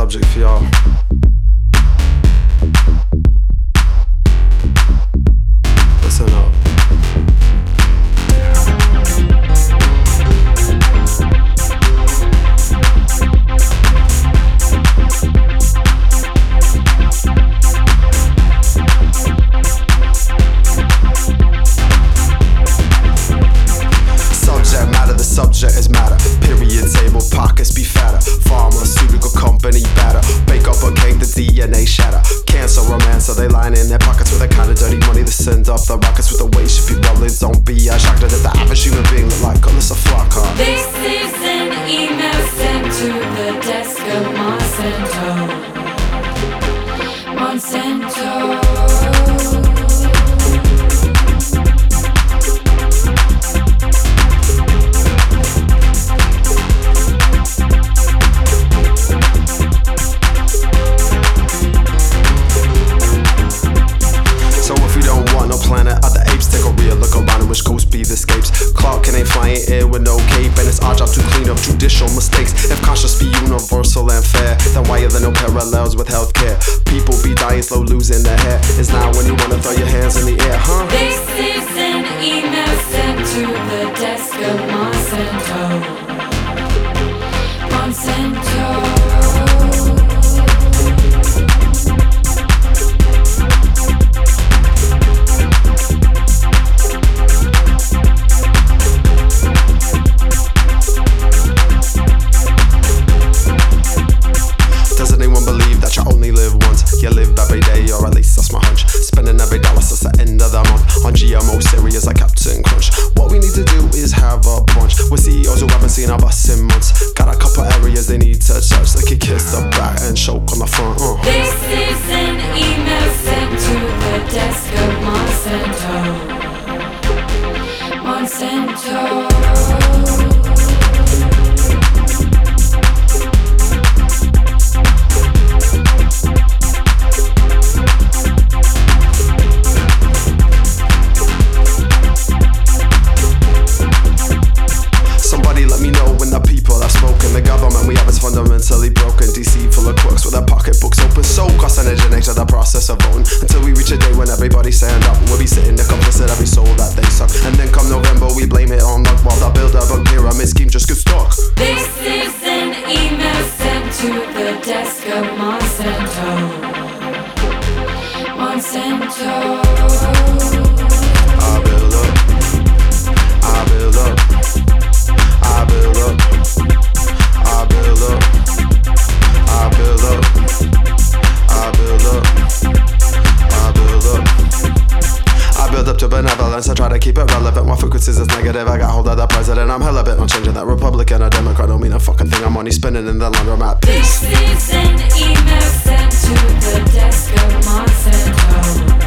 subject for y'all. Listen up. The subject is matter. Period table pockets be fatter. Pharmaceutical company batter. Bake up a cake, the DNA shatter. Cancer romancer, they line in their pockets with the kind of dirty money that sends up the rockets with the way she be rolling. Don't be shocked that the average human being look like Alyssa Flockhart. This is an email sent to the desk of Monsanto. Planet other apes take a real look around in which ghosts be the escapes. Clark Kent ain't flying in with no cape, and it's our job to clean up judicial mistakes. If conscience be universal and fair, then why are there no parallels with healthcare? People be dying slow, losing their hair. It's now when you wanna throw your hands in the air, huh? This is an email sent to the desk of Monsanto. Does anyone believe that you only live once? You live every day, or at least that's my hunch. Spending every dollar since the end of the month on GMO cereals like Captain Crunch. What we need to do is have a brunch with CEOs who haven't seen our bus in months. Got a couple areas they need to touch. They could kiss the back and choke on the front. This is an email sent to the desk of Monsanto. The government we have is fundamentally broken. DC full of crooks with their pocketbooks open. So carcinogenic the process of voting. Until we reach a day when everybody stand up. We'll be sitting there complicit every soul that they suck. And then come November we blame it on luck, while the build of a pyramid scheme just gets stuck. This is an email sent to the desk of Monsanto. I build up, I build up, I build up, I build up, I build up, I build up, I build up. I build up to benevolence, I try to keep it relevant. My frequencies is negative, I got hold of the president. I'm hella bent on changing that Republican or Democrat. Don't mean a fucking thing, I'm money spinning in the laundromat. This is an email sent to the desk of Monsanto.